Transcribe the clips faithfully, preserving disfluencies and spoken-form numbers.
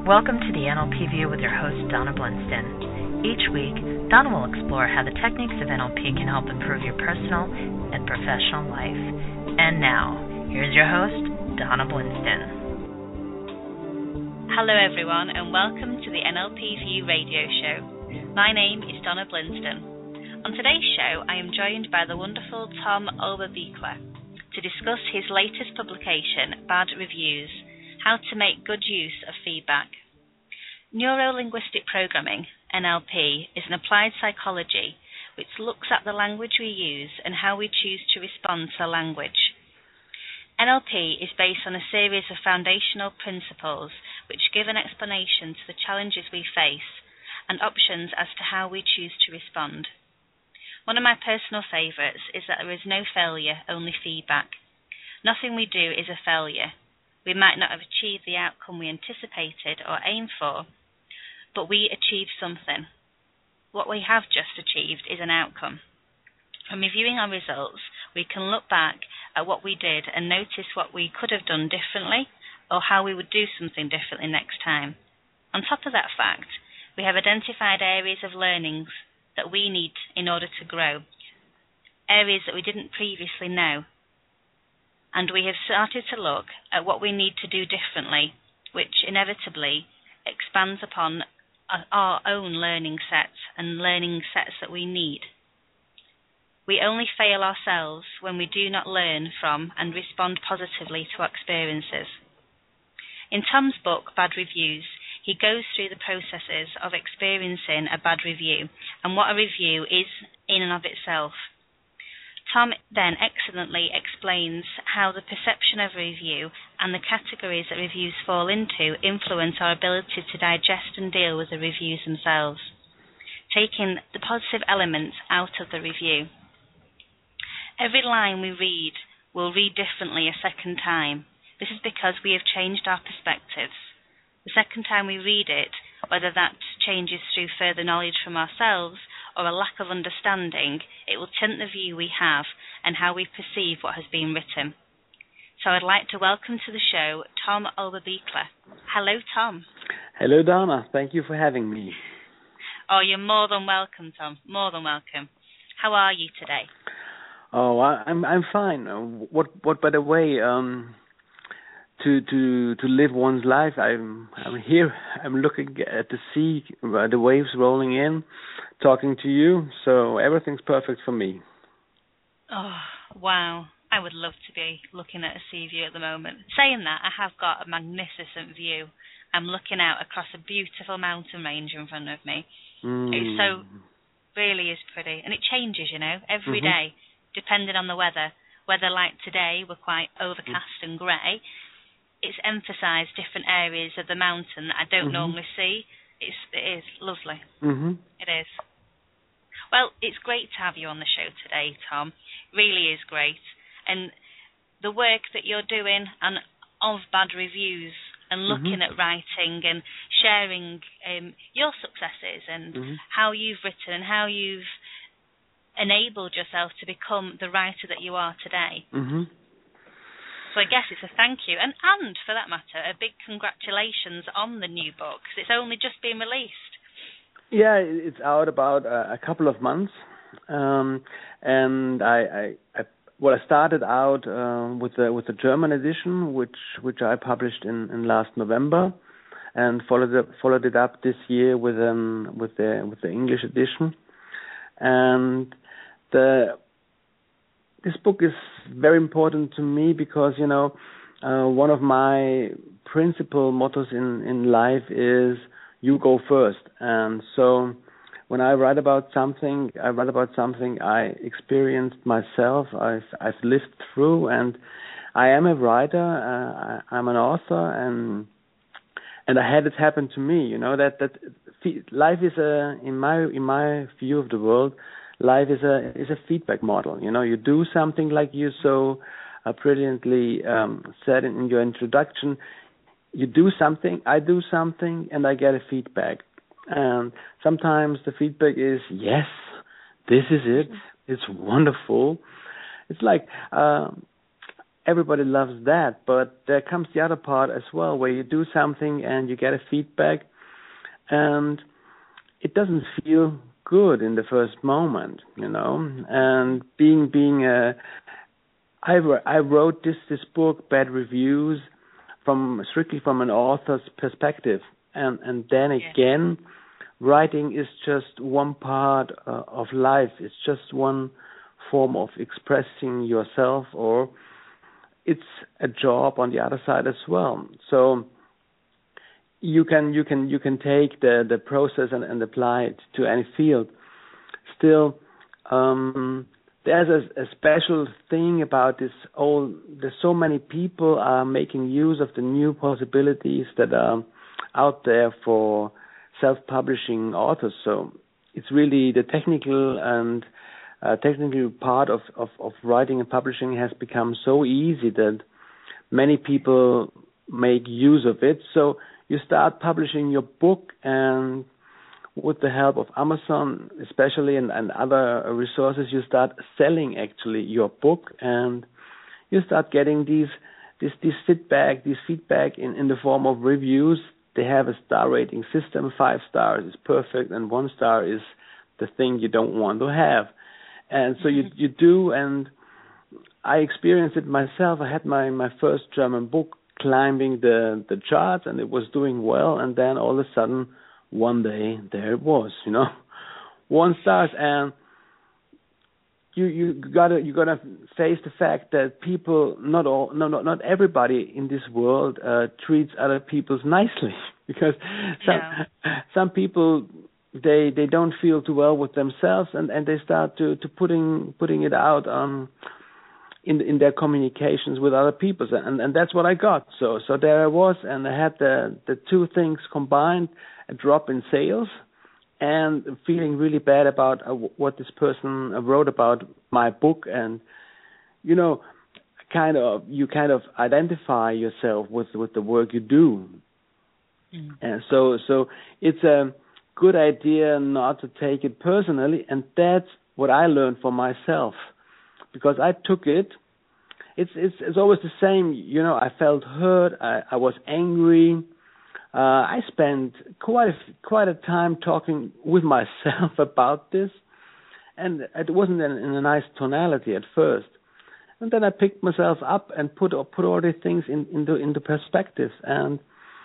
Welcome to the N L P View with your host, Donna Blinston. Each week, Donna will explore how the techniques of N L P can help improve your personal and professional life. And now, here's your host, Donna Blinston. Hello everyone, and welcome to the N L P View radio show. My name is Donna Blinston. On today's show, I am joined by the wonderful Tom Oberbichler to discuss his latest publication, Bad Reviews: How to Make Good Use of Feedback. Neuro-linguistic programming, N L P, is an applied psychology which looks at the language we use and how we choose to respond to language. N L P is based on a series of foundational principles which give an explanation to the challenges we face and options as to how we choose to respond. One of my personal favourites is that there is no failure, only feedback. Nothing we do is a failure. We might not have achieved the outcome we anticipated or aimed for, but we achieved something. What we have just achieved is an outcome. From reviewing our results, we can look back at what we did and notice what we could have done differently or how we would do something differently next time. On top of that fact, we have identified areas of learnings that we need in order to grow, areas that we didn't previously know. And we have started to look at what we need to do differently, which inevitably expands upon our own learning sets and learning sets that we need. We only fail ourselves when we do not learn from and respond positively to our experiences. In Tom's book, Bad Reviews, he goes through the processes of experiencing a bad review and what a review is in and of itself. Tom then excellently explains how the perception of a review and the categories that reviews fall into influence our ability to digest and deal with the reviews themselves, taking the positive elements out of the review. Every line we read will read differently a second time. This is because we have changed our perspectives. The second time we read it, whether that changes through further knowledge from ourselves or a lack of understanding, it will tint the view we have and how we perceive what has been written. So I'd like to welcome to the show Tom Oberbichler. Hello, Tom. Hello, Donna. Thank you for having me. Oh, you're more than welcome, Tom. More than welcome. How are you today? Oh, I, I'm I'm fine. Uh, What what better way um, to to to live one's life? I'm I'm here. I'm looking at the sea, uh, the waves rolling in, talking to you. So everything's perfect for me. Oh, wow. I would love to be looking at a sea view at the moment. Saying that, I have got a magnificent view. I'm looking out across a beautiful mountain range in front of me. Mm. It's so, really is pretty. And it changes, you know, every Mm-hmm. day, depending on the weather. Weather like today, we're quite overcast mm. and grey. It's emphasised different areas of the mountain that I don't mm-hmm. normally see. It's, it is lovely. Mm-hmm. It is. Well, it's great to have you on the show today, Tom. Really is great. And the work that you're doing and of Bad Reviews and looking mm-hmm. at writing and sharing um, your successes and mm-hmm. how you've written and how you've enabled yourself to become the writer that you are today. Mm-hmm. So I guess it's a thank you. And, and, for that matter, a big congratulations on the new book, 'cause it's only just been released. Yeah, it's out about a, a couple of months. Um, and I, I, I, well, I started out uh, with the with the German edition, which which I published in, in last November, and followed it, followed it up this year with um with the with the English edition. And the this book is very important to me because, you know, uh, one of my principal mottos in, in life is you go first. And so when I write about something, I write about something I experienced myself, I've, I've lived through, and I am a writer, uh, I, I'm an author, and and I had it happen to me, you know, that, that life is a, in my in my view of the world, life is a is a feedback model. You know, you do something like you so uh, brilliantly um, said in, in your introduction. You do something, I do something, and I get a feedback. And sometimes the feedback is, yes, this is it. It's wonderful. It's like uh, everybody loves that. But there comes the other part as well, where you do something and you get a feedback, and it doesn't feel good in the first moment, you know. And being being a, I I wrote this this book, Bad Reviews, from strictly from an author's perspective, and and then yeah. again, writing is just one part uh, of life. It's just one form of expressing yourself, or it's a job on the other side as well. So you can you can you can take the the process and, and apply it to any field. Still, um, there's a, a special thing about this. All there's so many people are making use of the new possibilities that are out there for self-publishing authors. So it's really the technical and uh, technical part of, of, of writing and publishing has become so easy that many people make use of it. So you start publishing your book, and with the help of Amazon especially and, and other resources, you start selling actually your book, and you start getting these this this feedback, this feedback in, in the form of reviews. They have a star rating system. Five stars is perfect, and one star is the thing you don't want to have. And so you you do, and I experienced it myself. I had my, my first German book climbing the, the charts, and it was doing well, and then all of a sudden, one day, there it was, you know, one stars, and you you gotta you gotta face the fact that people, not all, no, no, not everybody in this world uh, treats other people nicely, because some yeah. some people they they don't feel too well with themselves, and, and they start to, to putting putting it out on in in their communications with other people, and and that's what I got. So so there I was, and I had the the two things combined: a drop in sales, and feeling really bad about uh, what this person wrote about my book. And you know, kind of you kind of identify yourself with with the work you do, mm. and so so it's a good idea not to take it personally, and that's what I learned for myself, because I took it. It's it's it's always the same, you know. I felt hurt. I, I was angry. Uh, I spent quite a, quite a time talking with myself about this, and it wasn't in, in a nice tonality at first. And then I picked myself up and put put all these things in, into into perspective, and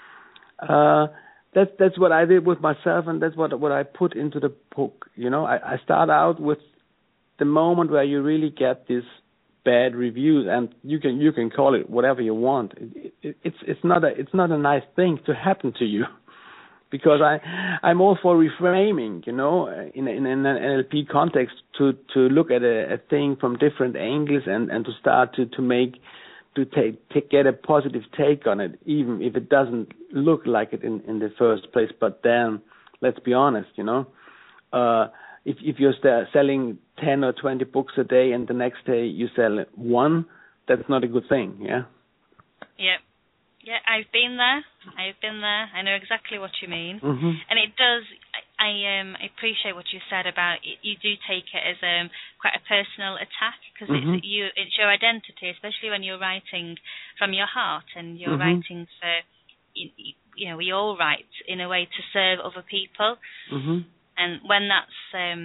uh, that's that's what I did with myself, and that's what what I put into the book. You know, I, I start out with the moment where you really get this bad reviews, and you can you can call it whatever you want. It, it, it's it's not a it's not a nice thing to happen to you, because I I'm all for reframing, you know, in in, in an N L P context, to, to look at a, a thing from different angles, and, and to start to, to make to take to get a positive take on it, even if it doesn't look like it in, in the first place. But then let's be honest, you know. Uh, If if you're st- selling ten or twenty books a day, and the next day you sell one, that's not a good thing, yeah? Yeah. Yeah, I've been there. I've been there. I know exactly what you mean. Mm-hmm. And it does, I, I um I appreciate what you said about it. You do take it as um quite a personal attack, because mm-hmm. it's you it's your identity, especially when you're writing from your heart, and you're mm-hmm. writing for, you, you know, we all write in a way to serve other people. Mm-hmm. And when that's, um,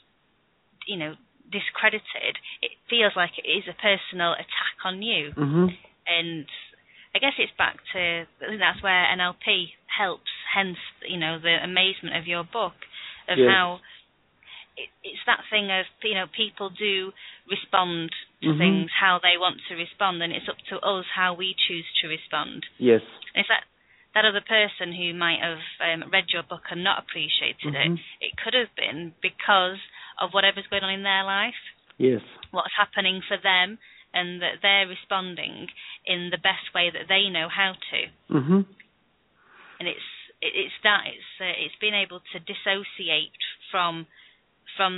you know, discredited, it feels like it is a personal attack on you. Mm-hmm. And I guess it's back to, I think that's where N L P helps, hence, you know, the amazement of your book, of yes. how it, it's that thing of, you know, people do respond to mm-hmm. things how they want to respond, and it's up to us how we choose to respond. Yes. And it's that that other person who might have um, read your book and not appreciated mm-hmm. it, it could have been because of whatever's going on in their life. Yes. What's happening for them, and that they're responding in the best way that they know how to. Mm-hmm. And it's it, it's that it's uh, it's being able to dissociate from from.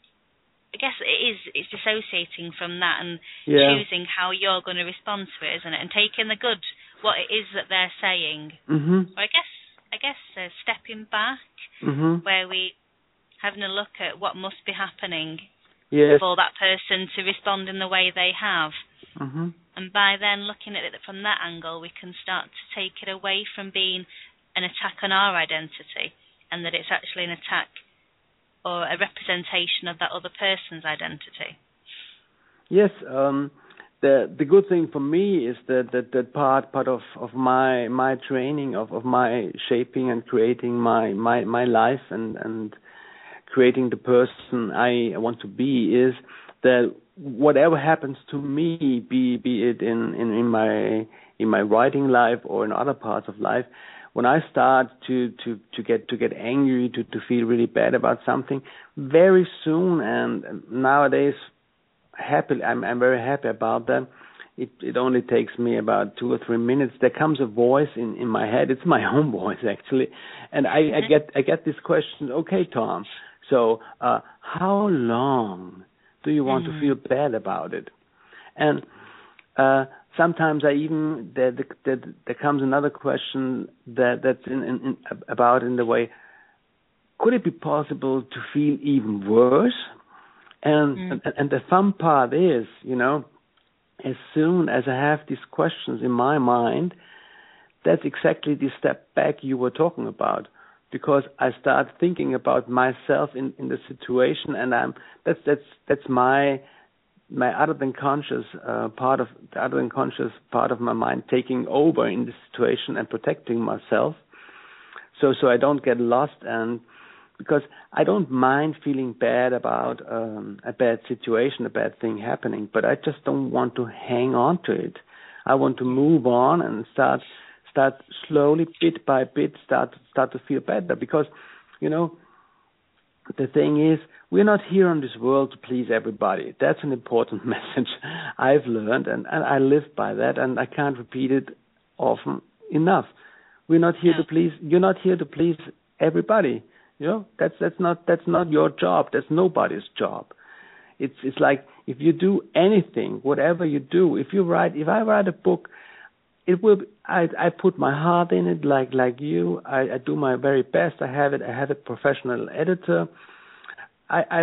I guess it is it's dissociating from that, and yeah. choosing how you're going to respond to it, isn't it? And taking the good, what it is that they're saying. Mm-hmm. Or I guess I guess uh, stepping back, mm-hmm. where we having a look at what must be happening yes. for that person to respond in the way they have. Mm-hmm. And by then looking at it from that angle, we can start to take it away from being an attack on our identity, and that it's actually an attack or a representation of that other person's identity. Yes, um, the the good thing for me is that that, that part part of, of my my training of, of my shaping and creating my, my, my life and, and creating the person I want to be is that whatever happens to me, be be it in, in, in my in my writing life or in other parts of life, when I start to, to, to get to get angry, to, to feel really bad about something, very soon, and nowadays, happily, I'm I'm very happy about that. It it only takes me about two or three minutes. There comes a voice in, in my head. It's my own voice actually, and I, I get I get this question. Okay, Tom. So uh, how long do you want mm-hmm. to feel bad about it? And uh, sometimes I even there, there, there comes another question that that's in, in, in about in the way. Could it be possible to feel even worse? And, mm. and and the fun part is, you know, as soon as I have these questions in my mind, that's exactly the step back you were talking about, because I start thinking about myself in, in the situation, and I'm that's that's that's my my other than conscious uh, part of the other than conscious part of my mind taking over in the situation and protecting myself, so so I don't get lost. And because I don't mind feeling bad about um, a bad situation, a bad thing happening, but I just don't want to hang on to it. I want to move on and start start slowly, bit by bit, start start to feel better. Because, you know, the thing is, we're not here on this world to please everybody. That's an important message I've learned, and, and I live by that, and I can't repeat it often enough. We're not here yeah. to please. You're not here to please everybody. You know, that's that's not that's not your job. That's nobody's job. It's it's like if you do anything, whatever you do, if you write, if I write a book, it will. I I put my heart in it, like like you. I, I do my very best. I have it. I have a professional editor. I, I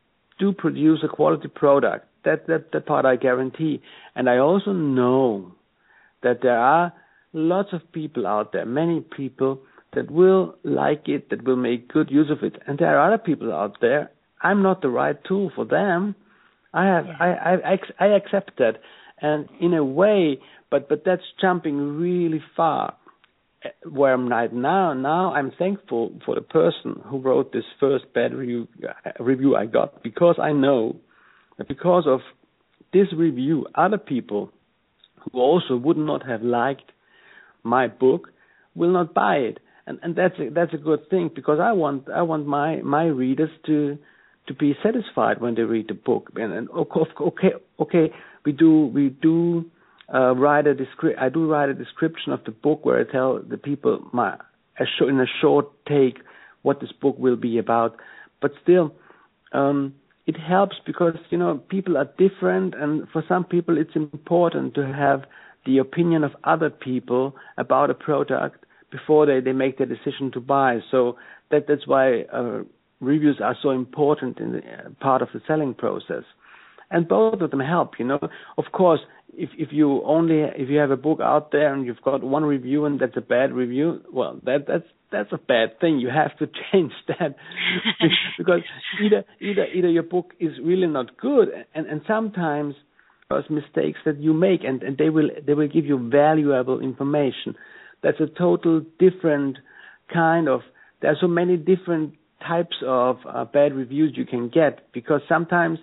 do produce a quality product. That that that part I guarantee. And I also know that there are lots of people out there, many people, that will like it, that will make good use of it. And there are other people out there, I'm not the right tool for them. I have, yeah. I, I, I, I accept that. And in a way, but, but that's jumping really far. Where I'm right now, now I'm thankful for the person who wrote this first bad review, uh, review I got, because I know that because of this review, other people who also would not have liked my book will not buy it. And, and that's a, that's a good thing, because I want I want my, my readers to to be satisfied when they read the book. And, and okay okay we do we do uh, write a descri- I do write a description of the book where I tell the people my a sh- in a short take what this book will be about. But still, um, it helps because you know people are different, and for some people it's important to have the opinion of other people about a product before they, they make their decision to buy. So that that's why uh, reviews are so important in the, uh, part of the selling process. And both of them help, you know. Of course, if if you only if you have a book out there and you've got one review and that's a bad review, well, that that's that's a bad thing. You have to change that because either either either your book is really not good, and and sometimes those mistakes that you make, and, and they will they will give you valuable information. That's a total different kind of. There are so many different types of uh, bad reviews you can get, because sometimes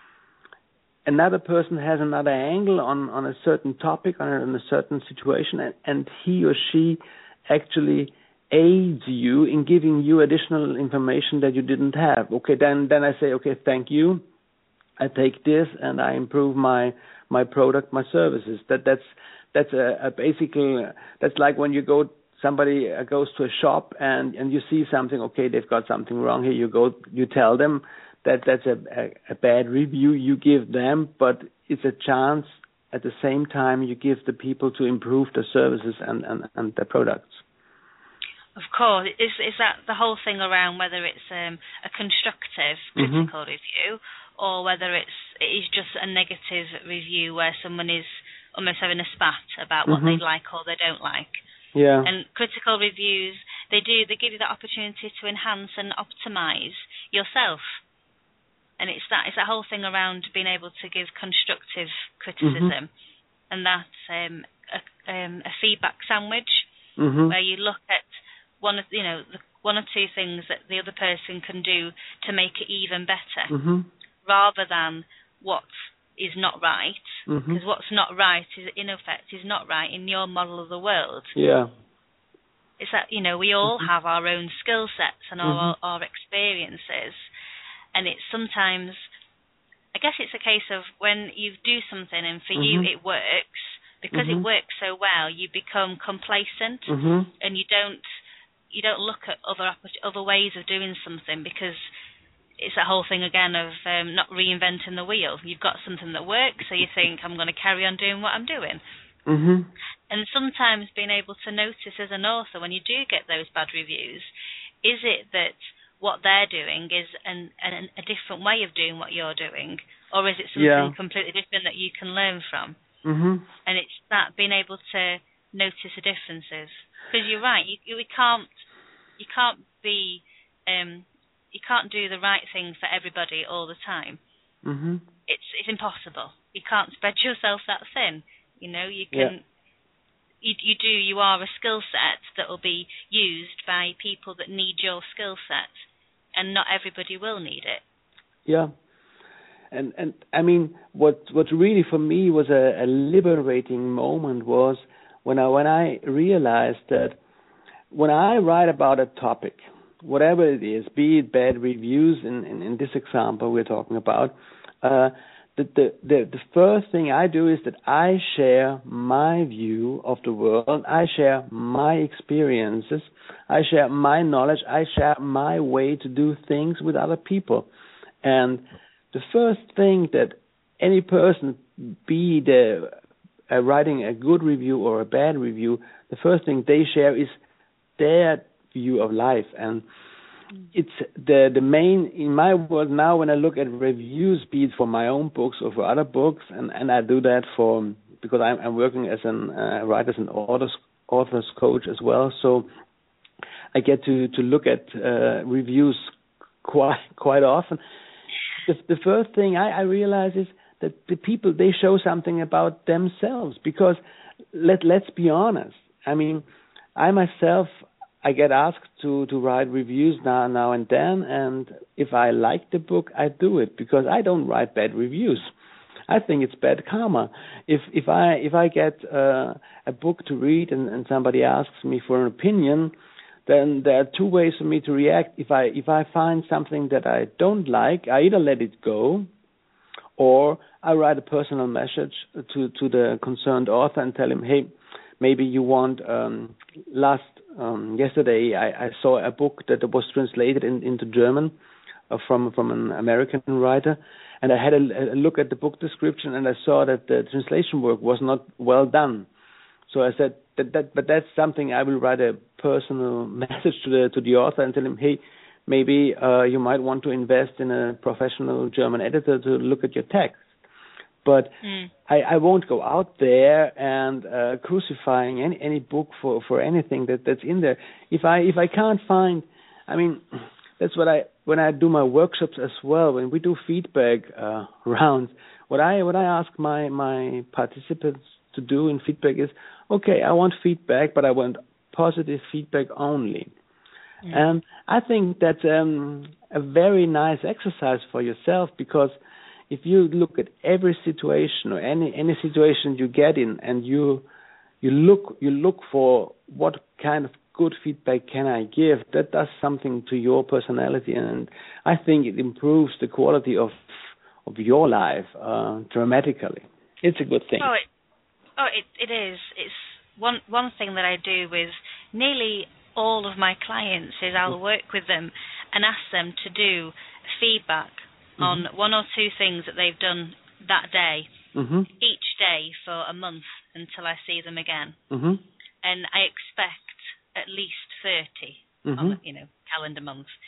another person has another angle on, on a certain topic, on a, on a certain situation, and, and he or she actually aids you in giving you additional information that you didn't have. Okay, then then I say, okay, thank you. I take this and I improve my my product, my services. That that's that's a, a basically that's like when you go somebody goes to a shop and, and you see something. Okay, they've got something wrong here. You go, you tell them that that's a, a, a bad review. You give them, but it's a chance at the same time you give the people to improve their services and, and, and their products. Of course, is is that the whole thing around whether it's um, a constructive critical mm-hmm. review, or whether it's it is just a negative review where someone is almost having a spat about what Mhm. they like or they don't like. Yeah. And critical reviews, they do, they give you that opportunity to enhance and optimize yourself. And it's that, it's that whole thing around being able to give constructive criticism, mm-hmm. and that's um, a, um, a feedback sandwich, mm-hmm. where you look at one of, you know, the, one or two things that the other person can do to make it even better, mm-hmm. rather than what is not right, because mm-hmm. what's not right is, in effect, is not right in your model of the world. Yeah. It's that, you know, we all mm-hmm. have our own skill sets and mm-hmm. our, our experiences, and it's sometimes, I guess it's a case of when you do something and for mm-hmm. you it works, because mm-hmm. it works so well, you become complacent, mm-hmm. and you don't you don't look at other other ways of doing something, because it's that whole thing again of um, not reinventing the wheel. You've got something that works, so you think, I'm going to carry on doing what I'm doing. Mm-hmm. And sometimes being able to notice as an author, when you do get those bad reviews, is it that what they're doing is an, an, a different way of doing what you're doing, or is it something yeah. completely different that you can learn from? Mm-hmm. And it's that, being able to notice the differences. Because you're right, you, you we can't you can't be um, you can't do the right thing for everybody all the time. Mm-hmm. It's it's impossible. You can't spread yourself that thin. You know, you can. Yeah. You, you do. You are a skill set that will be used by people that need your skill set, and not everybody will need it. Yeah, and and I mean, what what really for me was a, a liberating moment was when I when I realized that when I write about a topic, whatever it is, be it bad reviews in in, in this example we're talking about. Uh, The, the, the, the first thing I do is that I share my view of the world, I share my experiences, I share my knowledge, I share my way to do things with other people. And the first thing that any person, be the, uh, writing a good review or a bad review, the first thing they share is their view of life. And it's the the main in my world now when I look at reviews, be it for my own books or for other books, and, and I do that for because I'm, I'm working as an uh, writer, as an authors authors coach as well. So I get to to look at uh, reviews quite quite often. The, the first thing I, I realize is that the people, they show something about themselves, because let let's be honest. I mean, I myself, I get asked to, to write reviews now now and then, and if I like the book, I do it, because I don't write bad reviews. I think it's bad karma. If if I if I get uh, a book to read and, and somebody asks me for an opinion, then there are two ways for me to react. If I if I find something that I don't like, I either let it go, or I write a personal message to to the concerned author and tell him, hey, maybe you want um, last. Um, yesterday, I, I saw a book that was translated in, into German uh, from from an American writer, and I had a, a look at the book description, and I saw that the translation work was not well done. So I said that, that but that's something I will write a personal message to the to the author and tell him, hey, maybe uh, you might want to invest in a professional German editor to look at your text. But mm. I, I won't go out there and uh, crucifying any, any book for, for anything that, that's in there. If I if I can't find, I mean, that's what I when I do my workshops as well. When we do feedback uh, rounds, what I what I ask my my participants to do in feedback is, okay, I want feedback, but I want positive feedback only. Mm. And I think that's um, a very nice exercise for yourself, because if you look at every situation or any any situation you get in, and you you look you look for what kind of good feedback can I give, that does something to your personality, and I think it improves the quality of of your life uh, dramatically. It's a good thing. Oh, it, oh, it it is. It's one one thing that I do with nearly all of my clients is I'll work with them and ask them to do feedback on mm-hmm. one or two things that they've done that day, mm-hmm. each day for a month until I see them again. Mm-hmm. And I expect at least thirty, mm-hmm. on, you know, calendar month.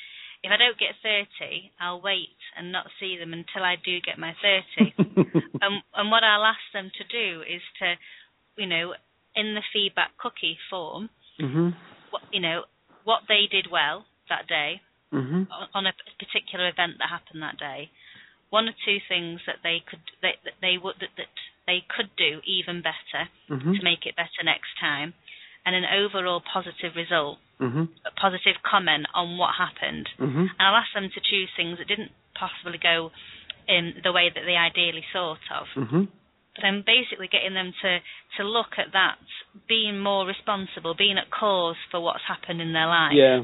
if I don't get thirty, I'll wait and not see them until I do get my thirty. um, and what I'll ask them to do is to, you know, in the feedback cookie form, mm-hmm. what, you know, what they did well that day mm-hmm. on, on a particular event that happened that day. One or two things that they could they, that they would that, that they could do even better mm-hmm. to make it better next time, and an overall positive result, mm-hmm. a positive comment on what happened. Mm-hmm. And I'll ask them to choose things that didn't possibly go in the way that they ideally thought of. Mm-hmm. But I'm basically getting them to, to look at that, being more responsible, being at cause for what's happened in their life. Yeah.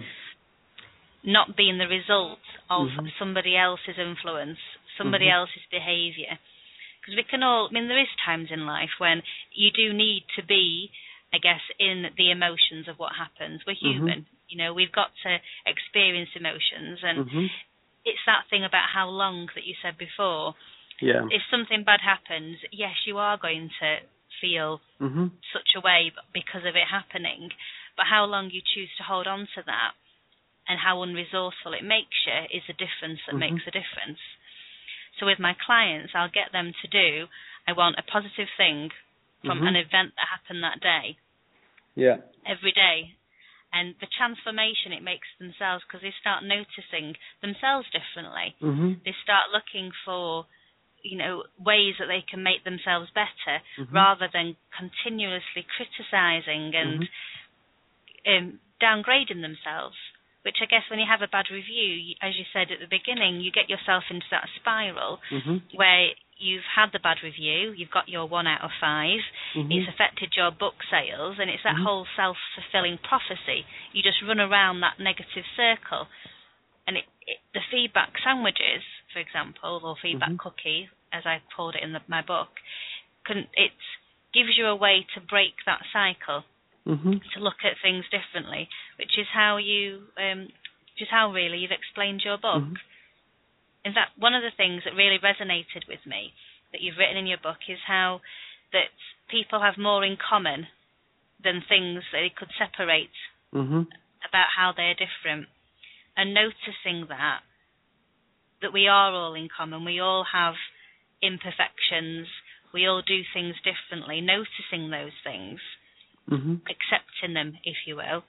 Not being the result of mm-hmm. somebody else's influence, somebody mm-hmm. else's behaviour. Because we can all, I mean, there is times in life when you do need to be, I guess, in the emotions of what happens. We're human. Mm-hmm. You know, we've got to experience emotions. And mm-hmm. it's that thing about how long that you said before. Yeah. If something bad happens, yes, you are going to feel mm-hmm. such a way because of it happening. But how long you choose to hold on to that and how unresourceful it makes you is the difference that mm-hmm. makes a difference. So with my clients, I'll get them to do, I want a positive thing from mm-hmm. an event that happened that day. Yeah. Every day. And the transformation it makes themselves, because they start noticing themselves differently. Mm-hmm. They start looking for, you know, ways that they can make themselves better mm-hmm. rather than continuously criticising and mm-hmm. um, downgrading themselves. Which I guess when you have a bad review, as you said at the beginning, you get yourself into that spiral mm-hmm. where you've had the bad review, you've got your one out of five, mm-hmm. it's affected your book sales, and it's that mm-hmm. whole self-fulfilling prophecy. You just run around that negative circle. And it, it, the feedback sandwiches, for example, or feedback mm-hmm. cookie, as I called it in the, my book, can, it gives you a way to break that cycle. Mm-hmm. To look at things differently, which is how you, um, which is how really you've explained your book. Mm-hmm. In fact, one of the things that really resonated with me that you've written in your book is how that people have more in common than things that they could separate mm-hmm. about how they're different, and noticing that that we are all in common, we all have imperfections, we all do things differently. Noticing those things. Mm-hmm. accepting them, if you will,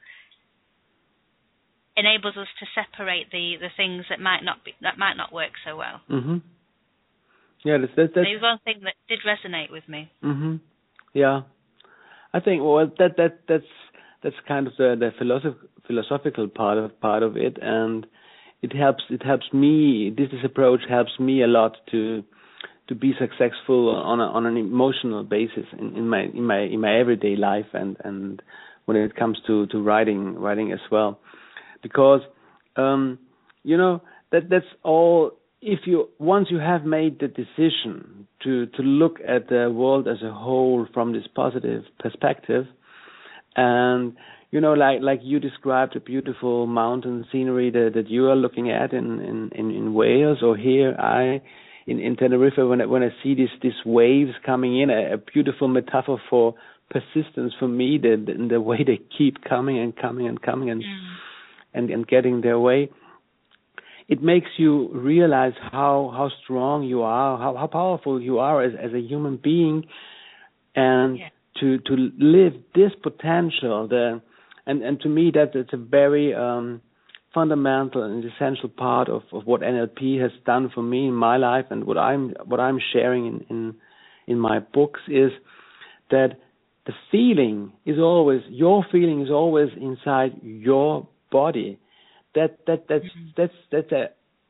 enables us to separate the, the things that might not be that might not work so well. Mm-hmm. Yeah, that's that's, that's Maybe one thing that did resonate with me. Mm-hmm. Yeah, I think well that that that's that's kind of the the philosoph- philosophical part of part of it, and it helps it helps me. This, this approach helps me a lot to. to be successful on a, on an emotional basis in, in my in my in my everyday life and, and when it comes to, to writing writing as well, because um, you know that that's all. If you once you have made the decision to, to look at the world as a whole from this positive perspective, and you know like like you described the beautiful mountain scenery that, that you are looking at in, in, in, in Wales, or here I. In, in Tenerife, when I, when I see these these waves coming in, a, a beautiful metaphor for persistence for me, the, the the way they keep coming and coming and coming and mm. and, and getting their way, it makes you realize how, how strong you are, how, how powerful you are as, as a human being, and yeah. to to live this potential. The and, and to me that it's a very um, fundamental and essential part of, of what N L P has done for me in my life, and what I'm what I'm sharing in, in in my books is that the feeling is always your feeling is always inside your body. That that that's mm-hmm. that's that's a.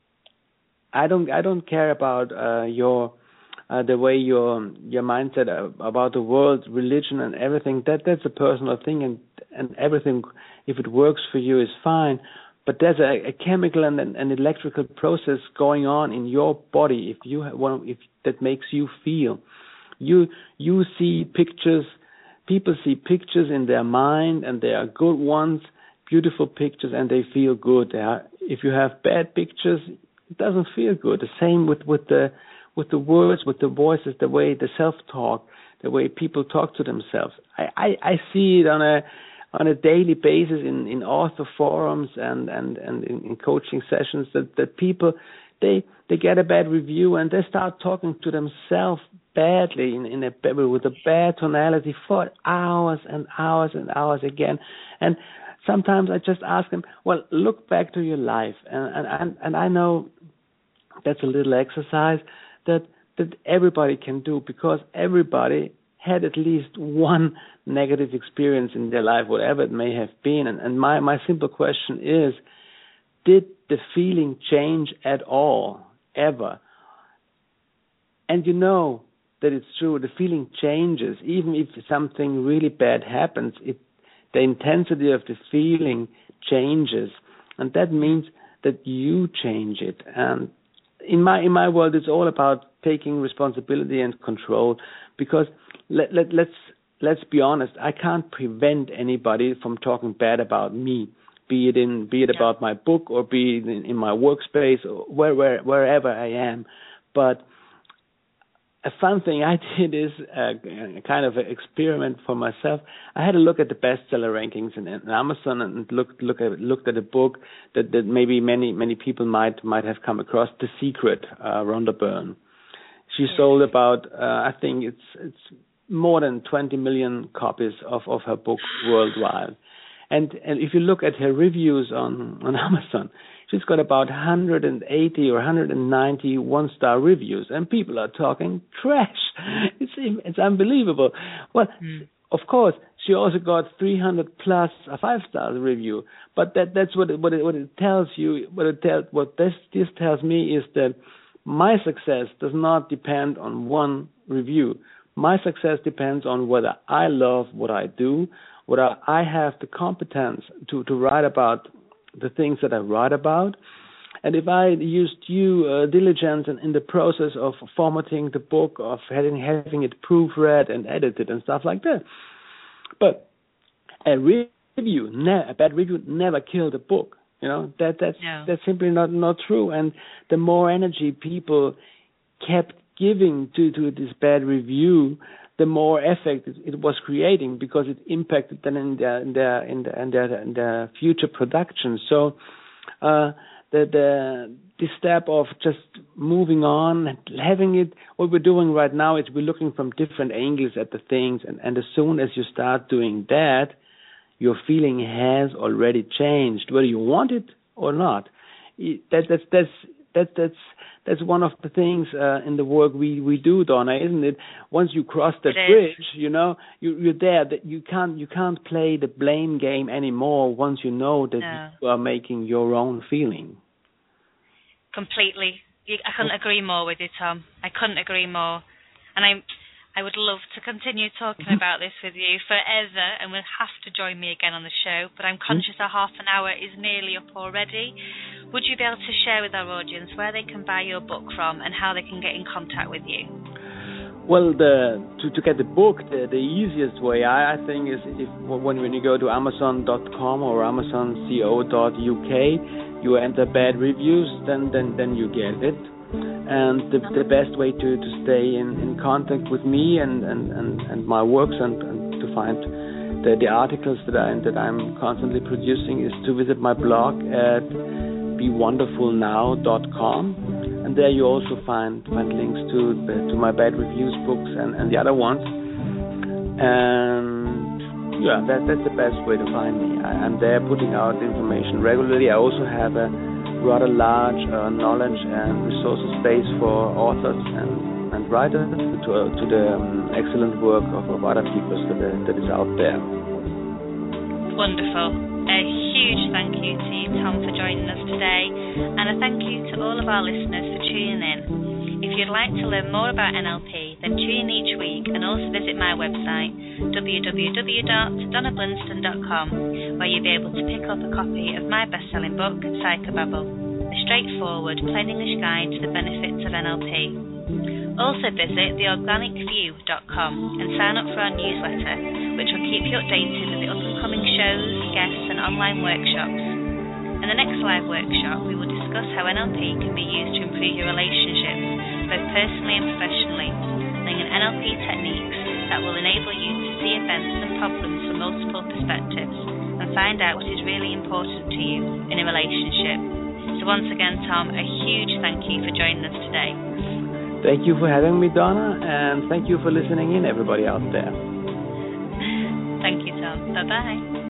I don't I don't care about uh, your uh, the way your your mindset about the world, religion, and everything. That that's a personal thing, and and everything. If it works for you, is fine. But there's a, a chemical and an, an electrical process going on in your body. If you have one, if that makes you feel, you you see pictures. People see pictures in their mind, and they are good ones, beautiful pictures, and they feel good. They are, if you have bad pictures, it doesn't feel good. The same with, with the with the words, with the voices, the way the self-talk, the way people talk to themselves. I, I, I see it on a on a daily basis in, in author forums and, and, and in, in coaching sessions that, that people, they they get a bad review and they start talking to themselves badly in, in a with a bad tonality for hours and hours and hours again. And sometimes I just ask them, well, look back to your life. And and, and I know that's a little exercise that that everybody can do, because everybody had at least one negative experience in their life, whatever it may have been. And, and my, my simple question is, did the feeling change at all, ever? And you know that it's true, the feeling changes. Even if something really bad happens, it, the intensity of the feeling changes. And that means that you change it. And in my in my world, it's all about taking responsibility and control, because let, let, let's let's be honest, I can't prevent anybody from talking bad about me, be it in be it yeah. about my book or be it in, in my workspace or where, where wherever I am. But a fun thing I did is a, a kind of an experiment for myself. I had a look at the bestseller rankings in, in Amazon and looked look at looked at a book that, that maybe many many people might might have come across, The Secret, uh, Rhonda Byrne. She yeah. sold about uh, I think it's it's more than twenty million copies of, of her book worldwide. And and if you look at her reviews on, on Amazon, she's got about one hundred eighty or one hundred ninety one-star reviews, and people are talking trash. It's it's unbelievable. Well, mm. of course, she also got three hundred plus a five-star review, but that that's what it, what it, what it tells you. What it tell, what this this tells me is that my success does not depend on one review. My success depends on whether I love what I do, whether I have the competence to, to write about the things that I write about, and if I used due uh, diligence in, in the process of formatting the book, of having, having it proofread and edited and stuff like that. But a review, ne- a bad review never killed a book. You know, that that's no. that's simply not, not true. And the more energy people kept giving to, to this bad review, the more effect it, it was creating, because it impacted them in their in their in their, in their, in their future production. So uh, the the the step of just moving on and having it, what we're doing right now is we're looking from different angles at the things, and, and as soon as you start doing that, your feeling has already changed, whether you want it or not. That that's that's that that's That's one of the things uh, in the work we, we do, Donna, isn't it? Once you cross that bridge, you know, you, you're there. That you can't you can't play the blame game anymore. Once you know that no. you are making your own feeling. Completely, I couldn't agree more with you, Tom. I couldn't agree more, and I I would love to continue talking about this with you forever, and we'll have to join me again on the show. But I'm conscious our half an hour is nearly up already. Would you be able to share with our audience where they can buy your book from and how they can get in contact with you? Well, the, to, to get the book, the, the easiest way, I, I think, is if when, when you go to amazon dot com or amazon co dot u k, you enter bad reviews, then then, then you get it. And the, the best way to, to stay in, in contact with me and, and, and, and my works and, and to find the, the articles that, I, that I'm constantly producing is to visit my blog at be wonderful now dot com, and there you also find find links to the, to my bad reviews books and, and the other ones. And yeah, that that's the best way to find me. I, I'm there putting out information regularly. I also have a rather large uh, knowledge and resources space for authors and, and writers to uh, to the um, excellent work of, of other people that, uh, that is out there. Wonderful. A huge thank you to you, Tom, for joining us today, and a thank you to all of our listeners for tuning in. If you'd like to learn more about N L P, then tune in each week and also visit my website, w w w dot donna blinston dot com, where you'll be able to pick up a copy of my best-selling book, Psychobabble, a straightforward, plain English guide to the benefits of N L P. Also visit the organic view dot com and sign up for our newsletter, which will keep you updated with the up-and-coming shows, guests and online workshops. In the next live workshop, we will discuss how N L P can be used to improve your relationships, both personally and professionally, using N L P techniques that will enable you to see events and problems from multiple perspectives, find out what is really important to you in a relationship. So once again, Tom, a huge thank you for joining us today. Thank you for having me, Donna, and thank you for listening in, everybody out there. Thank you, Tom. Bye-bye.